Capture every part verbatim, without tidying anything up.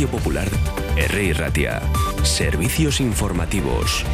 Radio Popular, Herri Ratia. Servicios informativos.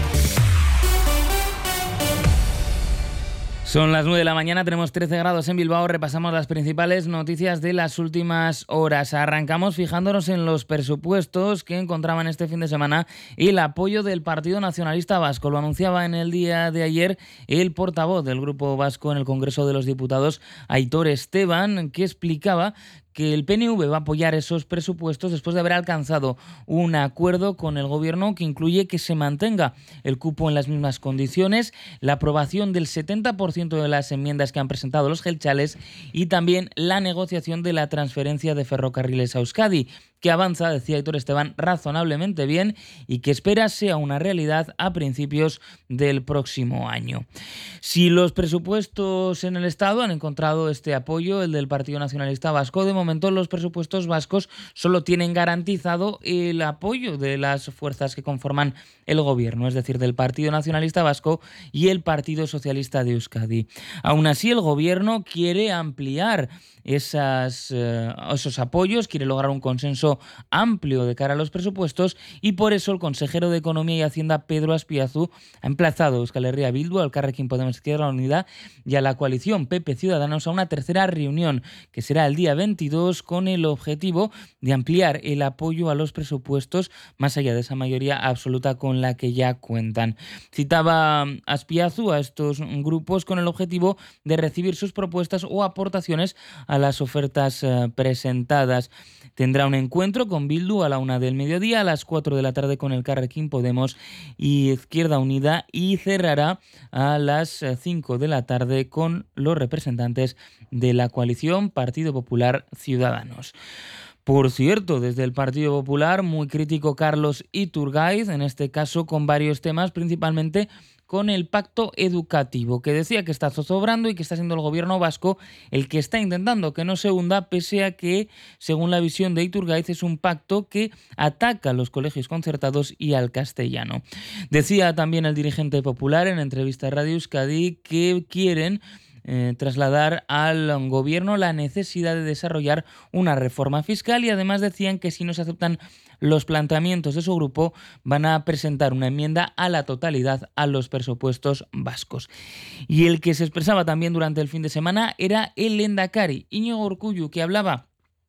Son las nueve de la mañana, tenemos trece grados en Bilbao, repasamos las principales noticias de las últimas horas. Arrancamos fijándonos en los presupuestos que encontraban este fin de semana y el apoyo del Partido Nacionalista Vasco. Lo anunciaba en el día de ayer el portavoz del Grupo Vasco en el Congreso de los Diputados, Aitor Esteban, que explicaba que el P N V va a apoyar esos presupuestos después de haber alcanzado un acuerdo con el Gobierno que incluye que se mantenga el cupo en las mismas condiciones, la aprobación del setenta por ciento de las enmiendas que han presentado los jeltzales y también la negociación de la transferencia de ferrocarriles a Euskadi, que avanza, decía Aitor Esteban, razonablemente bien y que espera sea una realidad a principios del próximo año. Si los presupuestos en el Estado han encontrado este apoyo, el del Partido Nacionalista Vasco, de momento los presupuestos vascos solo tienen garantizado el apoyo de las fuerzas que conforman el Gobierno, es decir, del Partido Nacionalista Vasco y el Partido Socialista de Euskadi. Aún así, el Gobierno quiere ampliar esas, eh, esos apoyos, quiere lograr un consenso amplio de cara a los presupuestos y por eso el consejero de Economía y Hacienda, Pedro Azpiazu, ha emplazado a Euskal Herria Bildu, al Elkarrekin Podemos Izquierda Unida y a la coalición P P Ciudadanos a una tercera reunión que será el día veintidós con el objetivo de ampliar el apoyo a los presupuestos más allá de esa mayoría absoluta con la que ya cuentan. Citaba Azpiazu a estos grupos con el objetivo de recibir sus propuestas o aportaciones a las ofertas eh, presentadas. Tendrá un encuentro con Bildu a la una del mediodía, a las cuatro de la tarde con el Elkarrekin Podemos y Izquierda Unida y cerrará a las cinco de la tarde con los representantes de la coalición Partido Popular Ciudadanos. Por cierto, desde el Partido Popular, muy crítico Carlos Iturgaiz, en este caso con varios temas, principalmente con el pacto educativo, que decía que está zozobrando y que está siendo el Gobierno vasco el que está intentando que no se hunda, pese a que, según la visión de Iturgaiz, es un pacto que ataca a los colegios concertados y al castellano. Decía también el dirigente popular en entrevista a Radio Euskadi que quieren Eh, trasladar al Gobierno la necesidad de desarrollar una reforma fiscal y además decían que si no se aceptan los planteamientos de su grupo van a presentar una enmienda a la totalidad a los presupuestos vascos. Y el que se expresaba también durante el fin de semana era el Lehendakari, Iñigo Urkullu, que hablaba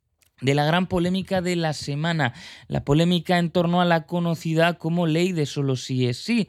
de la gran polémica de la semana, la polémica en torno a la conocida como ley de solo sí es sí.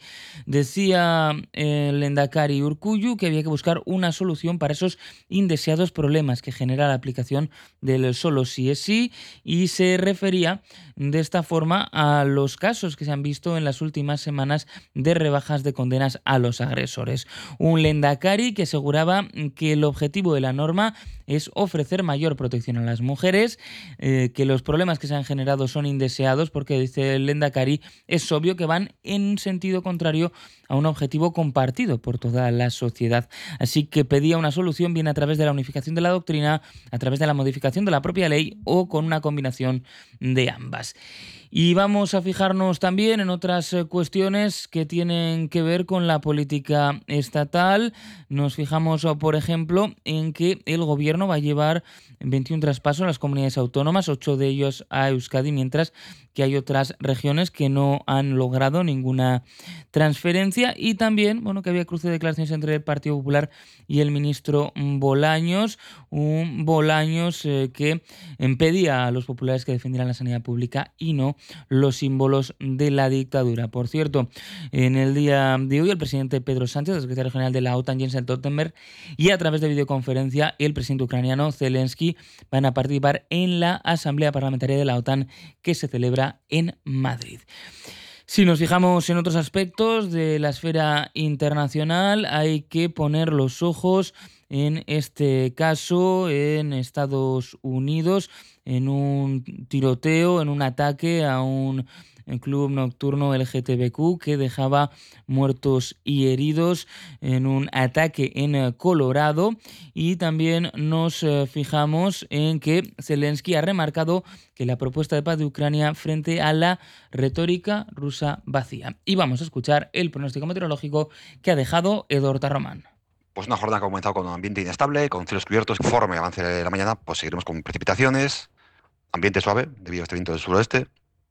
Decía el Lehendakari Urkullu que había que buscar una solución para esos indeseados problemas que genera la aplicación del solo sí es sí y se refería de esta forma a los casos que se han visto en las últimas semanas de rebajas de condenas a los agresores. Un Lehendakari que aseguraba que el objetivo de la norma es ofrecer mayor protección a las mujeres, eh, que los problemas que se han generado son indeseados porque, dice el Lehendakari, es obvio que van en un sentido contrario a un objetivo compartido por toda la sociedad. Así que pedía una solución bien a través de la unificación de la doctrina, a través de la modificación de la propia ley o con una combinación de ambas. Y vamos a fijarnos también en otras cuestiones que tienen que ver con la política estatal. Nos fijamos, por ejemplo, en que el Gobierno va a llevar veintiún traspasos a las comunidades autónomas, ocho de ellos a Euskadi, mientras que hay otras regiones que no han logrado ninguna transferencia. Y también, bueno, que había cruce de declaraciones entre el Partido Popular y el ministro Bolaños, un Bolaños eh, que impedía a los populares que defendieran la sanidad pública y no los símbolos de la dictadura. Por cierto, en el día de hoy el presidente Pedro Sánchez, el secretario general de la OTAN Jens Stoltenberg y a través de videoconferencia el presidente ucraniano Zelensky van a participar en la Asamblea Parlamentaria de la OTAN que se celebra en Madrid. Si nos fijamos en otros aspectos de la esfera internacional, hay que poner los ojos en este caso en Estados Unidos, en un tiroteo, en un ataque a un club nocturno L G B T Q que dejaba muertos y heridos en un ataque en Colorado. Y también nos fijamos en que Zelensky ha remarcado que la propuesta de paz de Ucrania frente a la retórica rusa vacía. Y vamos a escuchar el pronóstico meteorológico que ha dejado Edorta Román. Pues una jornada que ha comenzado con un ambiente inestable, con cielos cubiertos. Conforme avance la mañana, pues seguiremos con precipitaciones, ambiente suave debido a este viento del suroeste.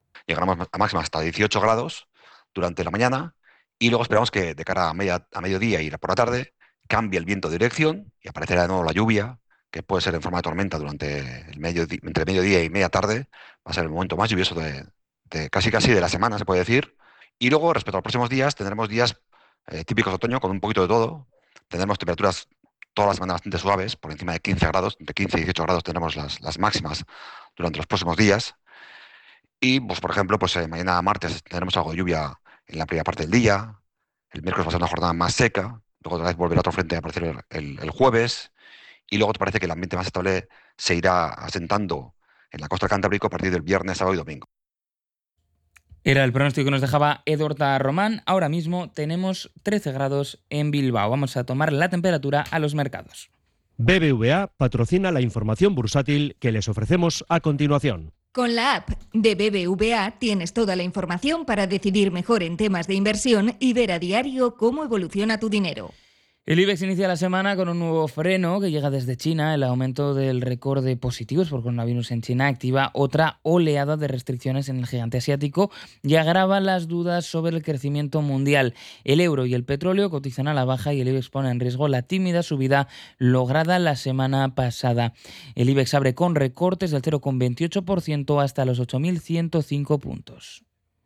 Llegaremos a máxima hasta dieciocho grados durante la mañana y luego esperamos que de cara a, media, a mediodía y por la tarde cambie el viento de dirección y aparecerá de nuevo la lluvia, que puede ser en forma de tormenta durante el medio, entre mediodía y media tarde. Va a ser el momento más lluvioso de, de casi casi de la semana, se puede decir. Y luego, respecto a los próximos días, tendremos días eh, típicos de otoño con un poquito de todo. Tendremos temperaturas toda la semana bastante suaves, por encima de quince grados, entre quince y dieciocho grados tendremos las, las máximas durante los próximos días. Y, pues, por ejemplo, pues eh, mañana martes tendremos algo de lluvia en la primera parte del día. El miércoles va a ser una jornada más seca. Luego otra vez volverá otro frente a aparecer el, el, el jueves. Y luego te parece que el ambiente más estable se irá asentando en la costa del Cantábrico a partir del viernes, sábado y domingo. Era el pronóstico que nos dejaba Edorta Román. Ahora mismo tenemos trece grados en Bilbao. Vamos a tomar la temperatura a los mercados. B B V A patrocina la información bursátil que les ofrecemos a continuación. Con la app de B B V A tienes toda la información para decidir mejor en temas de inversión y ver a diario cómo evoluciona tu dinero. El IBEX inicia la semana con un nuevo freno que llega desde China. El aumento del récord de positivos por coronavirus en China activa otra oleada de restricciones en el gigante asiático y agrava las dudas sobre el crecimiento mundial. El euro y el petróleo cotizan a la baja y el IBEX pone en riesgo la tímida subida lograda la semana pasada. El IBEX abre con recortes del cero coma veintiocho por ciento hasta los ocho mil ciento cinco puntos.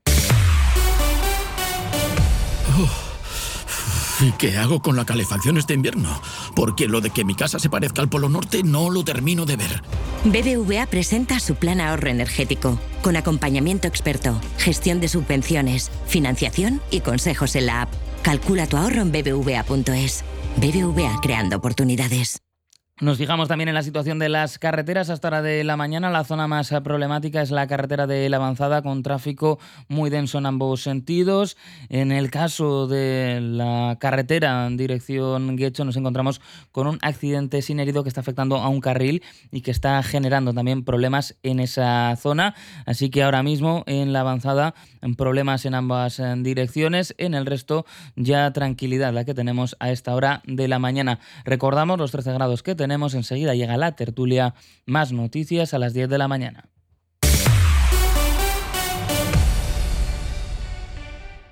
Oh. ¿Y qué hago con la calefacción este invierno? Porque lo de que mi casa se parezca al Polo Norte no lo termino de ver. B B V A presenta su plan ahorro energético, con acompañamiento experto, gestión de subvenciones, financiación y consejos en la app. Calcula tu ahorro en b b v a punto es. B B V A, creando oportunidades. Nos fijamos también en la situación de las carreteras hasta hora de la mañana. La zona más problemática es la carretera de La Avanzada, con tráfico muy denso en ambos sentidos. En el caso de la carretera en dirección Guecho nos encontramos con un accidente sin herido que está afectando a un carril y que está generando también problemas en esa zona. Así que ahora mismo en La Avanzada problemas en ambas direcciones. En el resto ya tranquilidad la que tenemos a esta hora de la mañana. Recordamos los trece grados que tenemos. Enseguida llega la tertulia, más noticias a las diez de la mañana.